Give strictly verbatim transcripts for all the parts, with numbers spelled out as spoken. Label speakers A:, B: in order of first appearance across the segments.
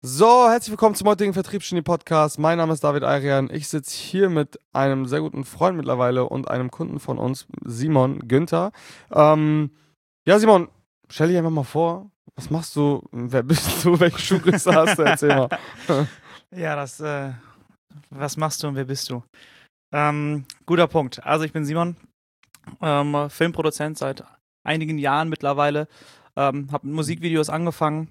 A: So, herzlich willkommen zum heutigen Vertriebsgenie-Podcast. Mein Name ist David Ayrian. Ich sitze hier mit einem sehr guten Freund mittlerweile und einem Kunden von uns, Simon Günther. Ähm, ja, Simon, stell dich einfach mal vor. Was machst du? Wer bist du? Welche Schuhgröße hast du? Erzähl mal.
B: Ja, das, äh, was machst du und wer bist du? Ähm, guter Punkt. Also ich bin Simon, ähm, Filmproduzent seit einigen Jahren mittlerweile, ähm, habe mit Musikvideos angefangen,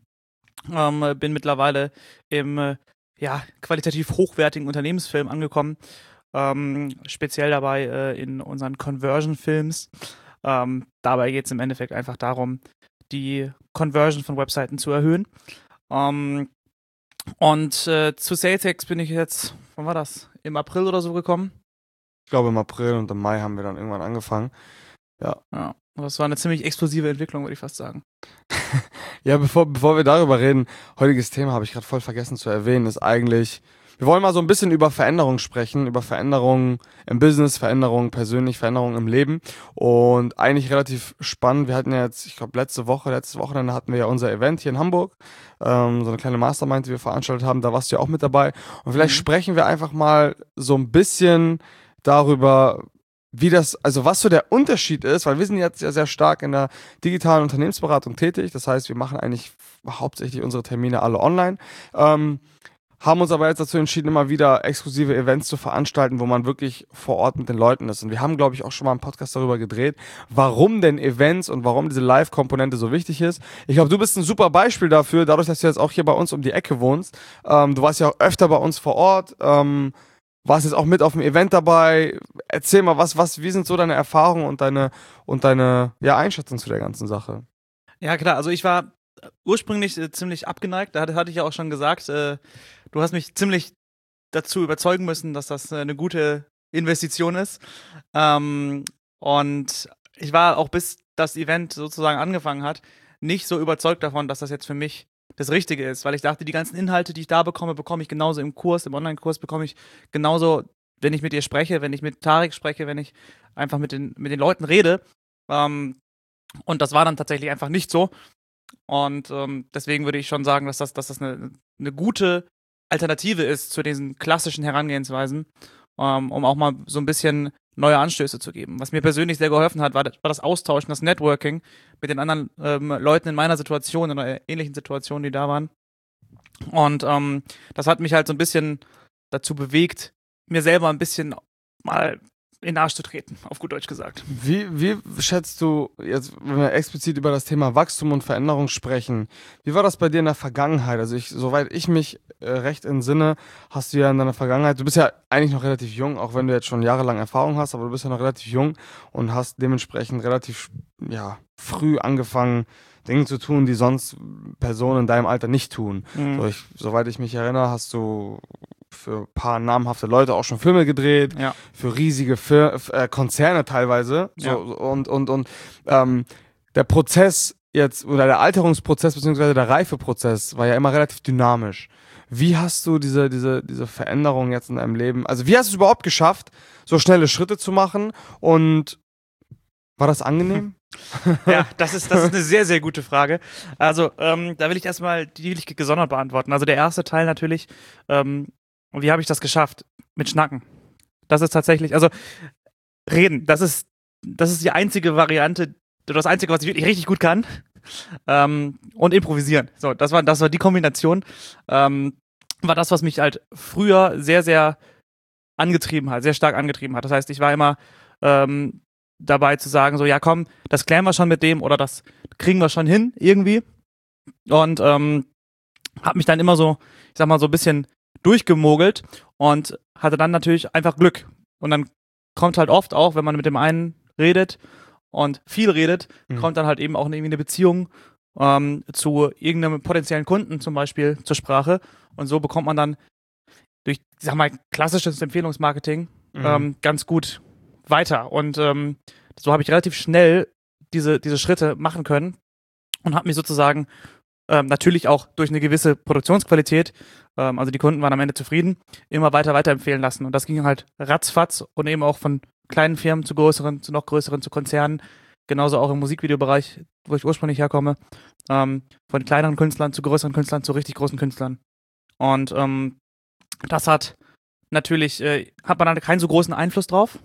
B: ähm, bin mittlerweile im äh, ja, qualitativ hochwertigen Unternehmensfilm angekommen, ähm, speziell dabei äh, in unseren Conversion-Films. Ähm, dabei geht es im Endeffekt einfach darum, die Conversion von Webseiten zu erhöhen. Ähm, Und äh, zu SalesX bin ich jetzt, wann war das? Im April oder so gekommen.
A: Ich glaube, im April und im Mai haben wir dann irgendwann angefangen. Ja.
B: Ja, das war eine ziemlich explosive Entwicklung, würde ich fast sagen.
A: Ja, bevor, bevor wir darüber reden, heutiges Thema habe ich gerade voll vergessen zu erwähnen, ist eigentlich, wir wollen mal so ein bisschen über Veränderungen sprechen, über Veränderungen im Business, Veränderungen persönlich, Veränderungen im Leben und eigentlich relativ spannend. Wir hatten ja jetzt, ich glaube letzte Woche, letztes Wochenende hatten wir ja unser Event hier in Hamburg, ähm, so eine kleine Mastermind, die wir veranstaltet haben, da warst du ja auch mit dabei und vielleicht
B: Mhm.
A: sprechen wir einfach mal so ein bisschen darüber, wie das, also was so der Unterschied ist, weil wir sind jetzt ja sehr stark in der digitalen Unternehmensberatung tätig. Das heißt, wir machen eigentlich hauptsächlich unsere Termine alle online. Ähm, haben uns aber jetzt dazu entschieden, immer wieder exklusive Events zu veranstalten, wo man wirklich vor Ort mit den Leuten ist. Und wir haben, glaube ich, auch schon mal einen Podcast darüber gedreht, warum denn Events und warum diese Live-Komponente so wichtig ist. Ich glaube, du bist ein super Beispiel dafür, dadurch, dass du jetzt auch hier bei uns um die Ecke wohnst. Ähm, du warst ja auch öfter bei uns vor Ort. Ähm, warst jetzt auch mit auf dem Event dabei. Erzähl mal, was, was, wie sind so deine Erfahrungen und deine, und deine, ja, Einschätzung zu der ganzen Sache?
B: Ja, klar, also ich war ursprünglich äh, ziemlich abgeneigt, da hatte, hatte ich ja auch schon gesagt, äh, du hast mich ziemlich dazu überzeugen müssen, dass das äh, eine gute Investition ist. Ähm, und ich war auch, bis das Event sozusagen angefangen hat, nicht so überzeugt davon, dass das jetzt für mich das Richtige ist, weil ich dachte, die ganzen Inhalte, die ich da bekomme, bekomme ich genauso im Kurs, im Online-Kurs bekomme ich genauso, wenn ich mit dir spreche, wenn ich mit Tarek spreche, wenn ich einfach mit den, mit den Leuten rede. Ähm, und das war dann tatsächlich einfach nicht so. Und ähm, deswegen würde ich schon sagen, dass das, dass das eine, eine gute Alternative ist zu diesen klassischen Herangehensweisen, ähm, um auch mal so ein bisschen neue Anstöße zu geben. Was mir persönlich sehr geholfen hat, war das, war das Austauschen, das Networking mit den anderen ähm, Leuten in meiner Situation, in einer ähnlichen Situation, die da waren. Und ähm, das hat mich halt so ein bisschen dazu bewegt, mir selber ein bisschen mal in den Arsch zu treten, auf gut Deutsch gesagt.
A: Wie, wie schätzt du, jetzt, wenn wir explizit über das Thema Wachstum und Veränderung sprechen, wie war das bei dir in der Vergangenheit? Also ich, soweit ich mich äh, recht entsinne, hast du ja in deiner Vergangenheit, du bist ja eigentlich noch relativ jung, auch wenn du jetzt schon jahrelang Erfahrung hast, aber du bist ja noch relativ jung und hast dementsprechend relativ, ja, früh angefangen, Dinge zu tun, die sonst Personen in deinem Alter nicht tun.
B: Mhm.
A: So ich, soweit ich mich erinnere, hast du für ein paar namhafte Leute auch schon Filme gedreht,
B: Ja.
A: für riesige Fir äh, Konzerne teilweise. So,
B: Ja.
A: Und, und, und ähm, der Prozess jetzt, oder der Alterungsprozess beziehungsweise der Reifeprozess war ja immer relativ dynamisch. Wie hast du diese, diese, diese Veränderung jetzt in deinem Leben, also wie hast du es überhaupt geschafft, so schnelle Schritte zu machen und war das angenehm?
B: Ja, das ist, das ist eine sehr, sehr gute Frage. Also, ähm, da will ich erstmal, die will ich gesondert beantworten. Also der erste Teil natürlich, ähm, wie habe ich das geschafft? Mit Schnacken. Das ist tatsächlich, also reden, das ist, das ist die einzige Variante, das Einzige, was ich wirklich richtig gut kann. Ähm, und improvisieren. So, das war, das war die Kombination. Ähm, war das, was mich halt früher sehr, sehr angetrieben hat, sehr stark angetrieben hat. Das heißt, ich war immer ähm, dabei zu sagen, so, ja komm, das klären wir schon mit dem oder das kriegen wir schon hin irgendwie. Und ähm, habe mich dann immer so, ich sag mal, so ein bisschen durchgemogelt und hatte dann natürlich einfach Glück. Und dann kommt halt oft auch, wenn man mit dem einen redet und viel redet,
A: Mhm.
B: kommt dann halt eben auch irgendwie eine Beziehung ähm, zu irgendeinem potenziellen Kunden zum Beispiel zur Sprache. Und so bekommt man dann durch, ich sag mal, klassisches Empfehlungsmarketing
A: Mhm.
B: ähm, ganz gut weiter. Und ähm, so habe ich relativ schnell diese, diese Schritte machen können und habe mich sozusagen ähm, natürlich auch durch eine gewisse Produktionsqualität, ähm, also die Kunden waren am Ende zufrieden, immer weiter weiterempfehlen lassen. Und das ging halt ratzfatz und eben auch von kleinen Firmen zu größeren, zu noch größeren, zu Konzernen. Genauso auch im Musikvideobereich wo ich ursprünglich herkomme, ähm, von kleineren Künstlern zu größeren Künstlern zu richtig großen Künstlern. Und ähm, das hat natürlich, äh, hat man dann keinen so großen Einfluss drauf.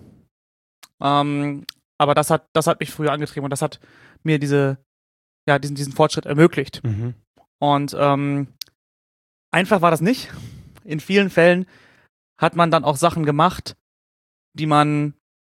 B: Ähm, aber das hat, das hat mich früher angetrieben und das hat mir diese, ja, diesen, diesen Fortschritt ermöglicht.
A: Mhm.
B: Und ähm, einfach war das nicht. In vielen Fällen hat man dann auch Sachen gemacht, die man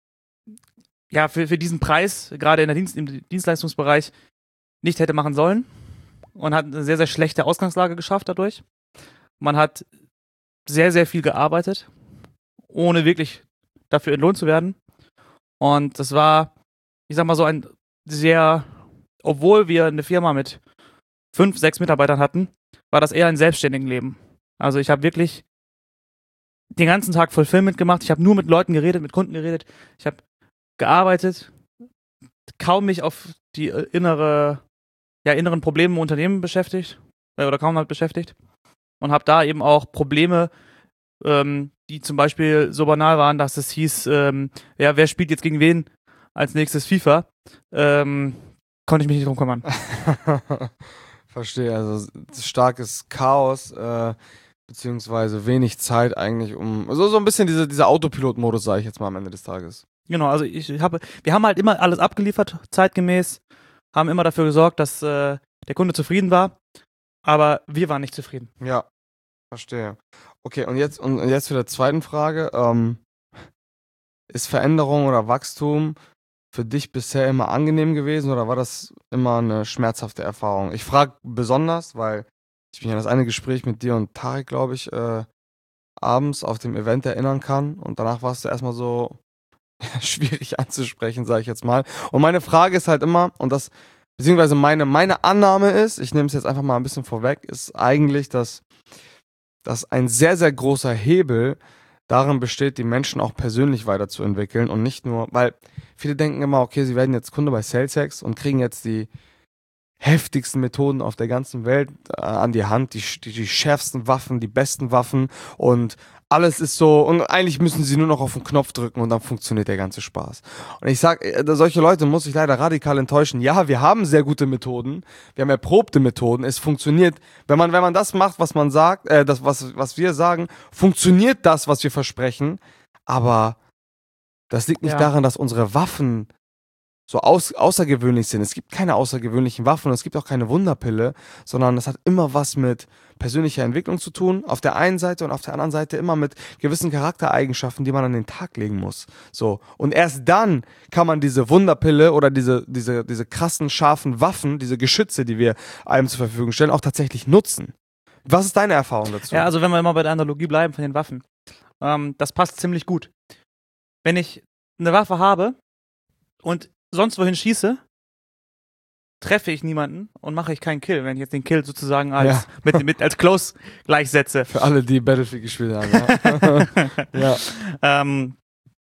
B: ja für, für diesen Preis, gerade in der Dienst, im Dienstleistungsbereich, nicht hätte machen sollen. Und hat eine sehr, sehr schlechte Ausgangslage geschafft dadurch. Man hat sehr, sehr viel gearbeitet, ohne wirklich dafür entlohnt zu werden. Und das war, ich sag mal so ein sehr, obwohl wir eine Firma mit fünf, sechs Mitarbeitern hatten, war das eher ein selbstständiges Leben. Also ich habe wirklich den ganzen Tag Fulfillment gemacht. Ich habe nur mit Leuten geredet, mit Kunden geredet. Ich habe gearbeitet, kaum mich auf die innere, ja, inneren Probleme im Unternehmen beschäftigt, äh, oder kaum halt beschäftigt. Und habe da eben auch Probleme, ähm, die zum Beispiel so banal waren, dass es hieß, ähm, ja, wer spielt jetzt gegen wen als nächstes FIFA, ähm, konnte ich mich nicht drum kümmern.
A: Verstehe, also starkes Chaos, äh, beziehungsweise wenig Zeit eigentlich, um, so, so ein bisschen diese, dieser Autopilot-Modus, sage ich jetzt mal am Ende des Tages.
B: Genau, also ich habe, wir haben halt immer alles abgeliefert, zeitgemäß, haben immer dafür gesorgt, dass äh, der Kunde zufrieden war, aber wir waren nicht zufrieden.
A: Ja, verstehe. Okay, und jetzt, und jetzt zu der zweiten Frage. Ähm, ist Veränderung oder Wachstum für dich bisher immer angenehm gewesen oder war das immer eine schmerzhafte Erfahrung? Ich frage besonders, weil ich mich an das eine Gespräch mit dir und Tarek, glaube ich, äh, abends auf dem Event erinnern kann und danach warst du erstmal so schwierig anzusprechen, sage ich jetzt mal. Und meine Frage ist halt immer, und das, beziehungsweise meine, meine Annahme ist, ich nehme es jetzt einfach mal ein bisschen vorweg, ist eigentlich, dass, dass ein sehr, sehr großer Hebel darin besteht, die Menschen auch persönlich weiterzuentwickeln und nicht nur, weil viele denken immer, okay, sie werden jetzt Kunde bei SalesX und kriegen jetzt die heftigsten Methoden auf der ganzen Welt äh, an die Hand, die, die, die schärfsten Waffen, die besten Waffen und alles ist so, und eigentlich müssen sie nur noch auf den Knopf drücken und dann funktioniert der ganze Spaß. Und ich sag, äh, solche Leute muss ich leider radikal enttäuschen. Ja, wir haben sehr gute Methoden, wir haben erprobte Methoden, es funktioniert. Wenn man, wenn man das macht, was man sagt, äh, das, was, was wir sagen, funktioniert das, was wir versprechen, aber das liegt nicht
B: Ja.
A: daran, dass unsere Waffen so aus, außergewöhnlich sind. Es gibt keine außergewöhnlichen Waffen und es gibt auch keine Wunderpille, sondern es hat immer was mit persönlicher Entwicklung zu tun, auf der einen Seite und auf der anderen Seite immer mit gewissen Charaktereigenschaften, die man an den Tag legen muss. So. Und erst dann kann man diese Wunderpille oder diese, diese, diese krassen, scharfen Waffen, diese Geschütze, die wir einem zur Verfügung stellen, auch tatsächlich nutzen. Was ist deine Erfahrung dazu?
B: Ja, also wenn wir immer bei der Analogie bleiben von den Waffen, ähm, das passt ziemlich gut. Wenn ich eine Waffe habe und sonst wohin schieße, treffe ich niemanden und mache ich keinen Kill, wenn ich jetzt den Kill sozusagen als,
A: Ja.
B: mit, mit, als Close gleichsetze.
A: Für alle, die Battlefield gespielt haben. Ja. Ja.
B: ähm,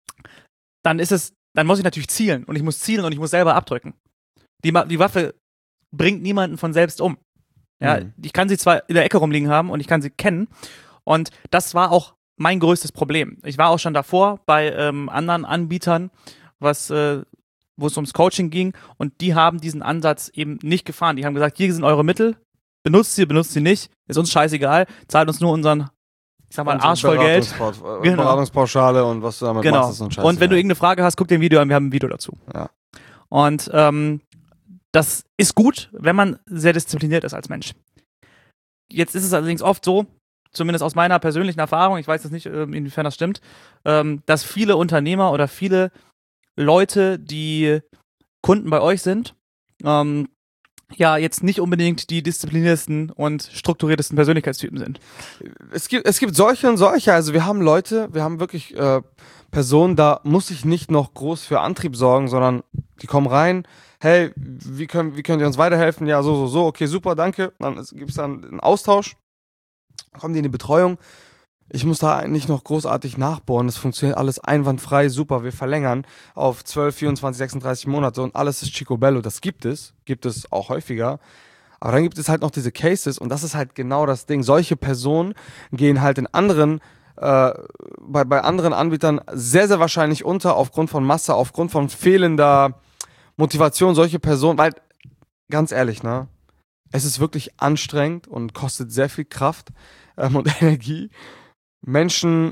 B: dann ist es, dann muss ich natürlich zielen und ich muss zielen und ich muss selber abdrücken. Die, die Waffe bringt niemanden von selbst um. Ja,
A: Mhm.
B: ich kann sie zwar in der Ecke rumliegen haben und ich kann sie kennen und das war auch mein größtes Problem. Ich war auch schon davor bei ähm, anderen Anbietern, was äh, wo es ums Coaching ging und die haben diesen Ansatz eben nicht gefahren. Die haben gesagt, hier sind eure Mittel, benutzt sie, benutzt sie nicht, ist uns scheißegal, zahlt uns nur unseren, ich sag mal,
A: Unsere
B: Arsch voll Geld.
A: Beratungsport-
B: Genau.
A: Beratungspauschale und was du damit
B: Genau.
A: machst, ist so ein Scheiß.
B: Und wenn du irgendeine Frage hast, guck dir ein Video an, wir haben ein Video dazu.
A: Ja.
B: Und ähm, das ist gut, wenn man sehr diszipliniert ist als Mensch. Jetzt ist es allerdings oft so, zumindest aus meiner persönlichen Erfahrung, ich weiß jetzt nicht, ähm, inwiefern das stimmt, ähm, dass viele Unternehmer oder viele Leute, die Kunden bei euch sind, ähm, ja, jetzt nicht unbedingt die diszipliniertesten und strukturiertesten Persönlichkeitstypen sind.
A: Es gibt, es gibt solche und solche. Also wir haben Leute, wir haben wirklich äh, Personen, da muss ich nicht noch groß für Antrieb sorgen, sondern die kommen rein, hey, wie, können, wie könnt ihr uns weiterhelfen? Ja, so, so, so, okay, super, danke. Dann gibt es dann einen Austausch, kommen die in die Betreuung. Ich muss da nicht noch großartig nachbohren, es funktioniert alles einwandfrei, super, wir verlängern auf zwölf, vierundzwanzig, sechsunddreißig Monate und alles ist Chicobello, das gibt es, gibt es auch häufiger, aber dann gibt es halt noch diese Cases und das ist halt genau das Ding, solche Personen gehen halt in anderen, äh, bei, bei anderen Anbietern sehr, sehr wahrscheinlich unter aufgrund von Masse, aufgrund von fehlender Motivation, solche Personen, weil ganz ehrlich, ne? Es ist wirklich anstrengend und kostet sehr viel Kraft ähm, und Energie, Menschen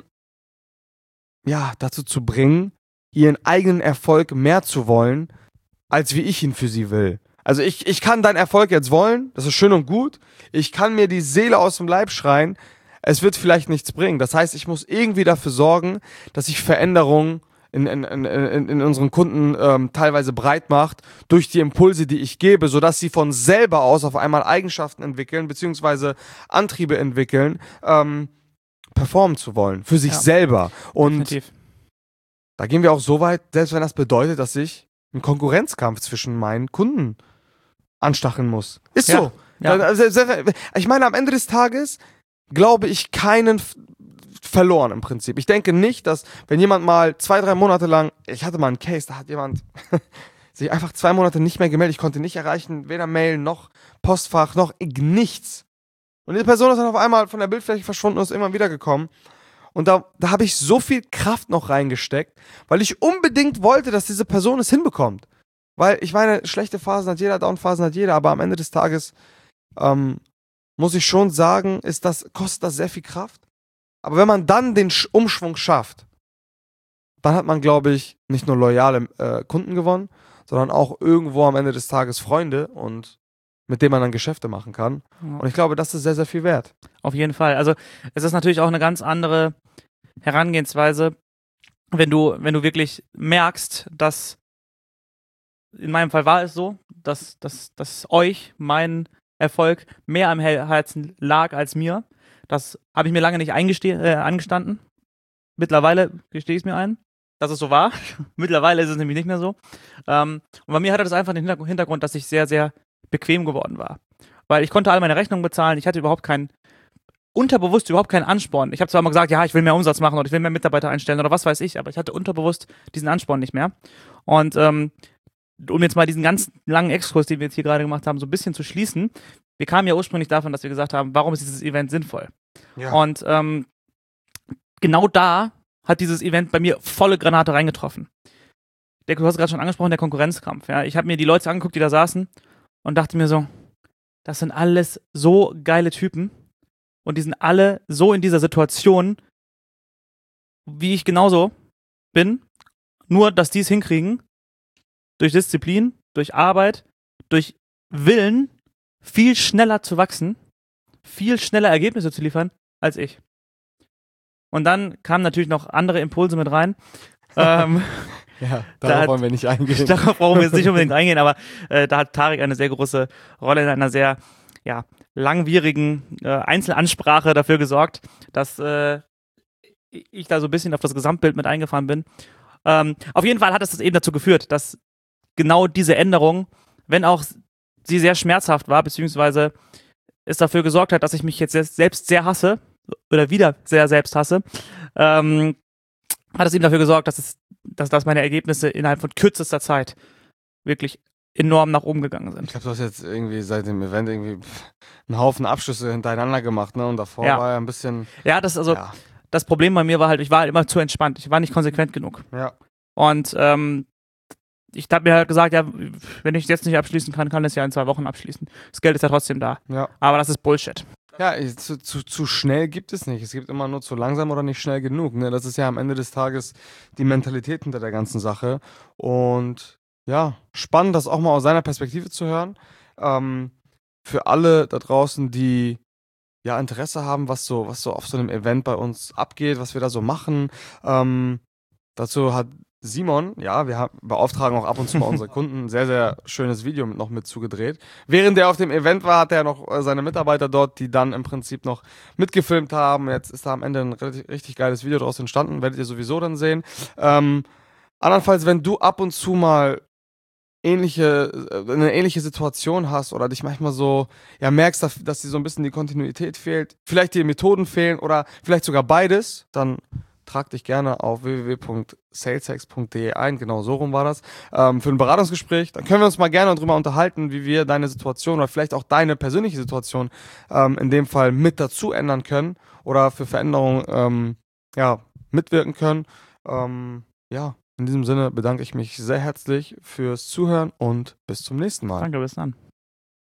A: ja, dazu zu bringen, ihren eigenen Erfolg mehr zu wollen, als wie ich ihn für sie will. Also ich, ich kann deinen Erfolg jetzt wollen, das ist schön und gut. Ich kann mir die Seele aus dem Leib schreien, es wird vielleicht nichts bringen. Das heißt, ich muss irgendwie dafür sorgen, dass sich Veränderungen in, in, in, in, in unseren Kunden ähm, teilweise breit macht, durch die Impulse, die ich gebe, sodass sie von selber aus auf einmal Eigenschaften entwickeln, beziehungsweise Antriebe entwickeln, ähm, performen zu wollen, für sich
B: Ja,
A: selber. Und
B: definitiv.
A: da gehen wir auch so weit, selbst wenn das bedeutet, dass ich einen Konkurrenzkampf zwischen meinen Kunden anstacheln muss. Ist
B: Ja,
A: so.
B: ja.
A: Da- also, Ich meine, am Ende des Tages glaube ich keinen f- verloren im Prinzip. Ich denke nicht, dass wenn jemand mal zwei, drei Monate lang, ich hatte mal einen Case, da hat jemand sich einfach zwei Monate nicht mehr gemeldet, ich konnte nicht erreichen, weder Mail noch Postfach noch nichts. Und diese Person ist dann auf einmal von der Bildfläche verschwunden und ist irgendwann wiedergekommen. Und da, da habe ich so viel Kraft noch reingesteckt, weil ich unbedingt wollte, dass diese Person es hinbekommt. Weil ich meine, schlechte Phasen hat jeder, Downphasen hat jeder, aber am Ende des Tages ähm, muss ich schon sagen, ist das, kostet das sehr viel Kraft. Aber wenn man dann den Sch- Umschwung schafft, dann hat man, glaube ich, nicht nur loyale äh, Kunden gewonnen, sondern auch irgendwo am Ende des Tages Freunde und mit denen man dann Geschäfte machen kann.
B: Ja.
A: Und ich glaube, das ist sehr, sehr viel wert.
B: Auf jeden Fall. Also es ist natürlich auch eine ganz andere Herangehensweise, wenn du, wenn du wirklich merkst, dass, in meinem Fall war es so, dass, dass, dass euch mein Erfolg mehr am Hel- Herzen lag als mir. Das habe ich mir lange nicht eingeste- äh, angestanden. Mittlerweile gestehe ich es mir ein, dass es so war. Mittlerweile ist es nämlich nicht mehr so. Ähm, und bei mir hatte das einfach den Hinterg- Hintergrund, dass ich sehr, sehr bequem geworden war. Weil ich konnte all meine Rechnungen bezahlen, ich hatte überhaupt keinen, unterbewusst überhaupt keinen Ansporn. Ich habe zwar immer gesagt, ja, ich will mehr Umsatz machen oder ich will mehr Mitarbeiter einstellen oder was weiß ich, aber ich hatte unterbewusst diesen Ansporn nicht mehr. Und ähm, um jetzt mal diesen ganz langen Exkurs, den wir jetzt hier gerade gemacht haben, so ein bisschen zu schließen, wir kamen ja ursprünglich davon, dass wir gesagt haben, warum ist dieses Event sinnvoll?
A: Ja.
B: Und ähm, genau da hat dieses Event bei mir volle Granate reingetroffen. Der, du hast gerade schon angesprochen, der Konkurrenzkampf. Ja? Ich habe mir die Leute angeguckt, die da saßen und dachte mir so, das sind alles so geile Typen und die sind alle so in dieser Situation, wie ich genauso bin, nur dass die es hinkriegen, durch Disziplin, durch Arbeit, durch Willen, viel schneller zu wachsen, viel schneller Ergebnisse zu liefern als ich. Und dann kamen natürlich noch andere Impulse mit rein. ähm,
A: Ja,
B: Da
A: darauf
B: hat-
A: wollen wir nicht eingehen.
B: Darauf brauchen wir jetzt nicht unbedingt eingehen, aber äh, da hat Tarek eine sehr große Rolle in einer sehr ja, langwierigen äh, Einzelansprache dafür gesorgt, dass äh, ich da so ein bisschen auf das Gesamtbild mit eingefahren bin. Ähm, auf jeden Fall hat es das eben dazu geführt, dass genau diese Änderung, wenn auch sie sehr schmerzhaft war, beziehungsweise es dafür gesorgt hat, dass ich mich jetzt selbst sehr hasse oder wieder sehr selbst hasse, ähm, hat es eben dafür gesorgt, dass es, dass, dass meine Ergebnisse innerhalb von kürzester Zeit wirklich enorm nach oben gegangen
A: Ich
B: sind.
A: glaube, du hast jetzt irgendwie seit dem Event irgendwie pff, einen Haufen Abschlüsse hintereinander gemacht, ne? Und davor
B: Ja.
A: war er ein bisschen.
B: Ja, das also
A: ja.
B: das Problem bei mir war halt, ich war halt immer zu entspannt. Ich war nicht konsequent genug.
A: Ja.
B: Und ähm, ich habe mir halt gesagt, ja, wenn ich es jetzt nicht abschließen kann, kann ich es ja in zwei Wochen abschließen. Das Geld ist ja trotzdem da.
A: Ja.
B: Aber das ist Bullshit.
A: Ja, ich- zu, zu, zu schnell gibt es nicht. Es gibt immer nur zu langsam oder nicht schnell genug. Ne? Das ist ja am Ende des Tages die Mentalität hinter der ganzen Sache. Und ja, spannend, das auch mal aus seiner Perspektive zu hören. Ähm, für alle da draußen, die ja Interesse haben, was so, was so auf so einem Event bei uns abgeht, was wir da so machen. Ähm, dazu hat Simon, ja, wir haben, beauftragen auch ab und zu mal unsere Kunden, ein sehr, sehr schönes Video mit, noch mit zugedreht. Während er auf dem Event war, hat er noch äh, seine Mitarbeiter dort, die dann im Prinzip noch mitgefilmt haben. Jetzt ist da am Ende ein richtig, richtig geiles Video daraus entstanden, werdet ihr sowieso dann sehen. Ähm, andernfalls, wenn du ab und zu mal ähnliche, äh, eine ähnliche Situation hast oder dich manchmal so, ja, merkst, dass, dass dir so ein bisschen die Kontinuität fehlt, vielleicht dir Methoden fehlen oder vielleicht sogar beides, dann trag dich gerne auf w w w punkt saleshex punkt d e ein, genau so rum war das, ähm, für ein Beratungsgespräch. Dann können wir uns mal gerne darüber unterhalten, wie wir deine Situation oder vielleicht auch deine persönliche Situation ähm, in dem Fall mit dazu ändern können oder für Veränderungen ähm, ja, mitwirken können. Ähm, ja, in diesem Sinne bedanke ich mich sehr herzlich fürs Zuhören und bis zum nächsten Mal.
B: Danke, bis dann.